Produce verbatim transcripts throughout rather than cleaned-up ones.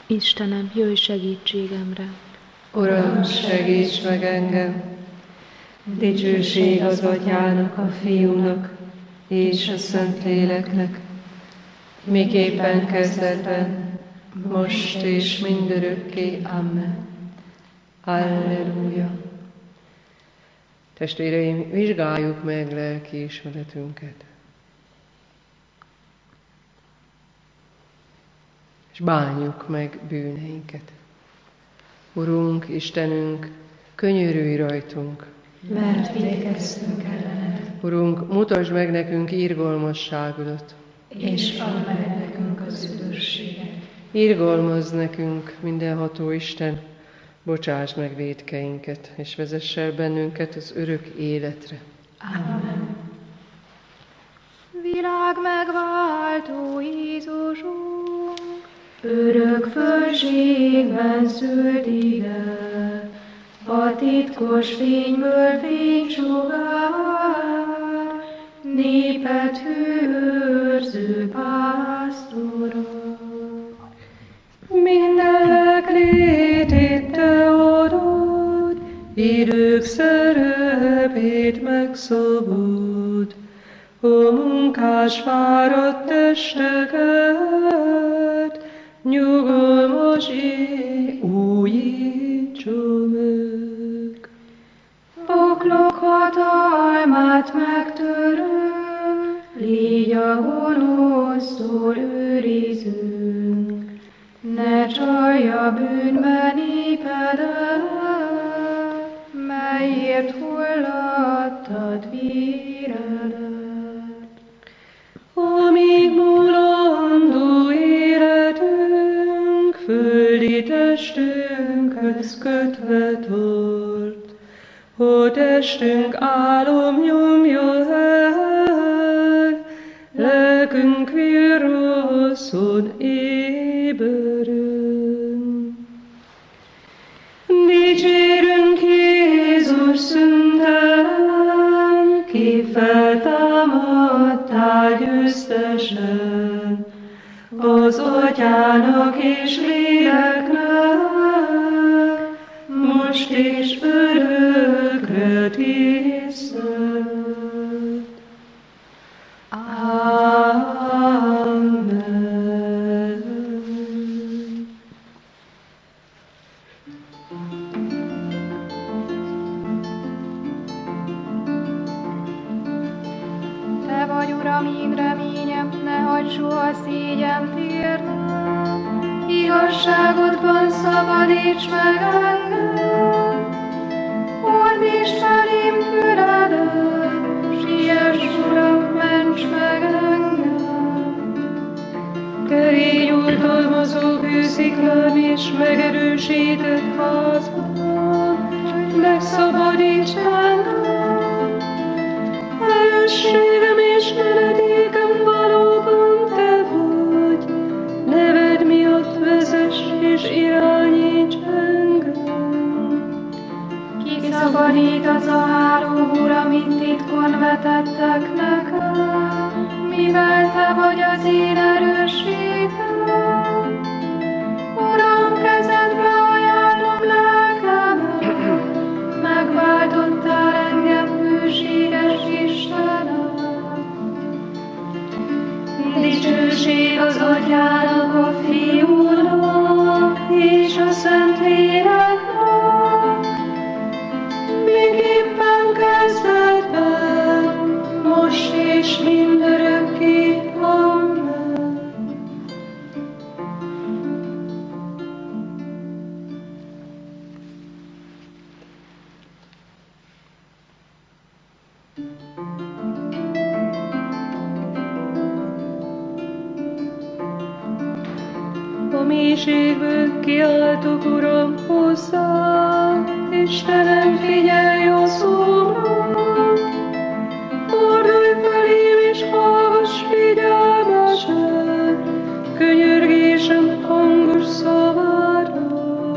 Istenem, jöjj segítségemre! Uram, segíts meg engem! Dicsőség az Atyának, a Fiúnak és a Szentléleknek, miképpen kezdetben, most és mindörökké. Amen. Alleluja! Testvéreim, vizsgáljuk meg lelkiismeretünket, és bánjuk meg bűneinket. Urunk, Istenünk, könyörülj rajtunk, mert vétkeztünk ellened. Urunk, mutasd meg nekünk irgalmasságodat, és add meg nekünk az üdvösséget. Irgalmazz nekünk, mindenható Isten, bocsáss meg vétkeinket, és vezess el bennünket az örök életre. Amen. Világ megváltó Jézusunk, örök fölségben szült ide, a titkos fényből fénysugár, népet hőrző pásztorok. Minden leglétét te adod, idők szerepét megszabod, a munkás fáradt testeket, nyugalmas éj újítsa meg. Poklok hatalmát megtörő, légy a gonosztól őrizünk, ne csalja bűnbe népedet, melyért hullattad véredet. Amíg mulandó életünk, földi testünkhöz kötve tart, a testünk álom nyomja el, lelkünk virraszon éberen. Dicsérünk Jézus szüntelen, ki feltámadtál győztesen, az Atyának és Léleknek, most és örökre tisztelt. Amen. Te vagy, Uram, én reményem, ne hagyd soha szégyent érnem. Igazságodban szabadíts meg engem, fordítsd felém füledet, siess, Uram, ments meg engem. Kerény oltalmazó kősziklán és megerősített házban, megszabadíts engem. Erősségem és menedékem valóban te vagy, neved miatt vezess és irányíts engem. Kiszabadít az a háló, Uram, itt titkon vetettek nekem, mivel te vagy az én erősségem. Uram, kezedbe ajánlom lelkemet, megváltottál engem, hűséges Istenem. Dicsőség az Atyának, a Fiúnak és a Szentléleknek, miképpen kezdetben, most és mindörökké. Amen. A mélységből kiáltok, Uram, hozzám, Istenem, figyelj a szóra, fordulj felém és hallgass figyelmesen, könyörgésem hangos szavára.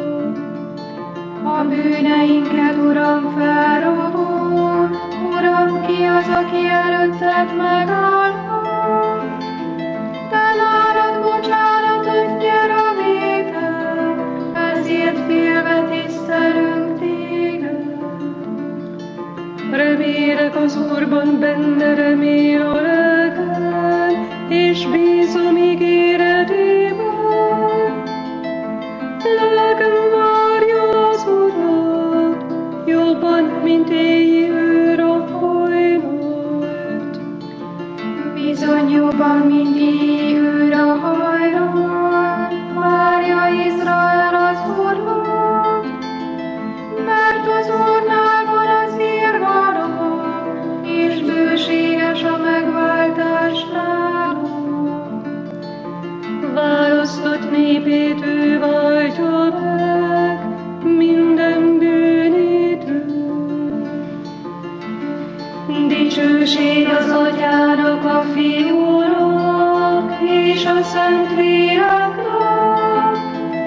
A bűneinket, Uram, felrobol, Uram, ki az, aki előtted megállhat? Te nálad bocsánatot nyer a vétel, választott népét ő váltja meg minden bűnétől. Dicsőség az Atyának, a Fiúnak és a Szentléleknek,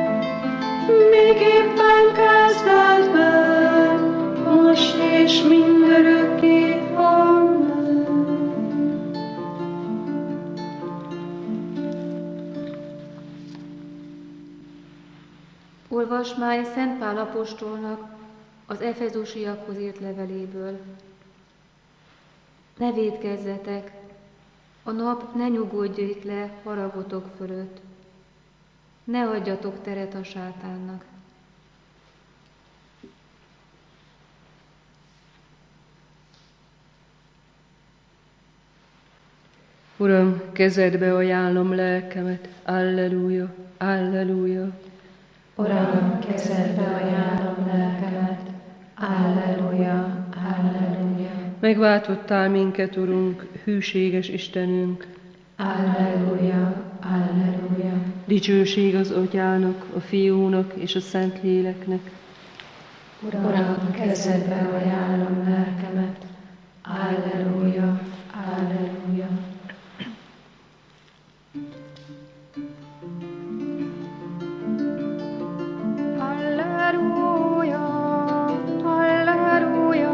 miképpen kezdetben, most és mindörökké. Amen. Olvasmány Szent Pál apostolnak az Efezusiakhoz írt leveléből. Ne vétkezzetek, a nap ne nyugodjék le haragotok fölött. Ne adjatok teret a sátánnak. Uram, kezedbe ajánlom lelkemet, alleluja, alleluja. Uram, kezedbe ajánlom lelkemet, alleluja, alleluja. Megváltottál minket, Urunk, hűséges Istenünk. Alleluja, alleluja. Dicsőség az Atyának, a Fiúnak és a Szentléleknek. Uram, kezedbe ajánlom lelkemet, alleluja, alleluja. Alleluja, alleluja,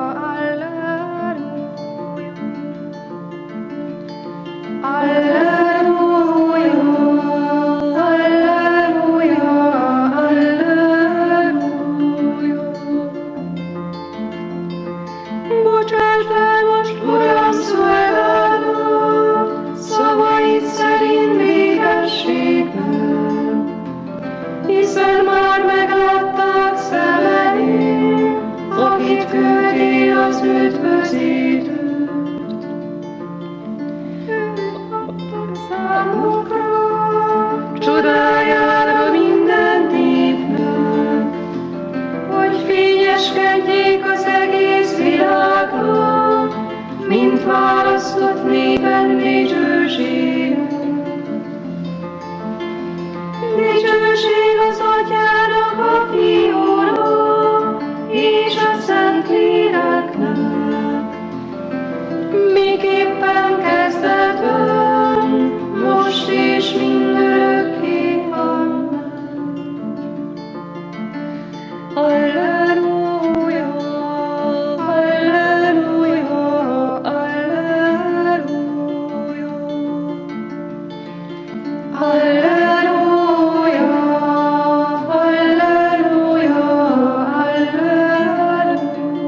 alleluja. Alleluja, alleluja, alleluja. Bocsásd el most, Uram, szolgálatot, szavaid szerint végességből, hiszen már meglátták szemeim, akit küldtél az üdvözítőt. Őt adtad számukra, csodájára minden népnek, hogy fényeskedjék az egész világra, mint választott népen dicsőséget. Dicsőség az Atyának, a Fiúnak és a Szentléleknek, miképpen kezdetben, most és mindörökké. Amen. Alleluja, alleluja, alleluja. Alleluja, alleluja, alleluja.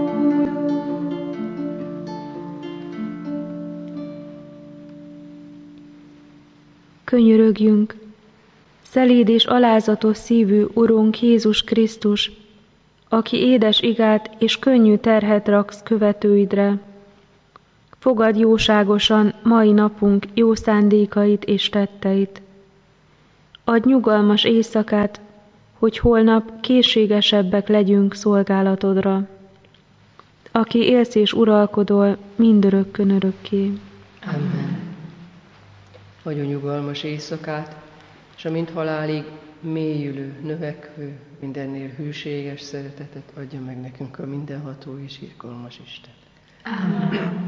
Könyörögjünk! Szelíd és alázatos szívű Urunk Jézus Krisztus, aki édes igát és könnyű terhet raksz követőidre. Fogadd jóságosan mai napunk jó szándékait és tetteit. Adj nyugalmas éjszakát, hogy holnap készségesebbek legyünk szolgálatodra. Aki élsz és uralkodol mindörökkön örökké. Amen. Adjon nyugalmas éjszakát, és amint halálig mélyülő, növekvő, mindennél hűséges szeretetet adja meg nekünk a mindenható és irgalmas Isten. Amen.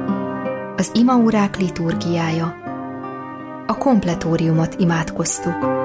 Az imaórák liturgiája. A kompletóriumot imádkoztuk.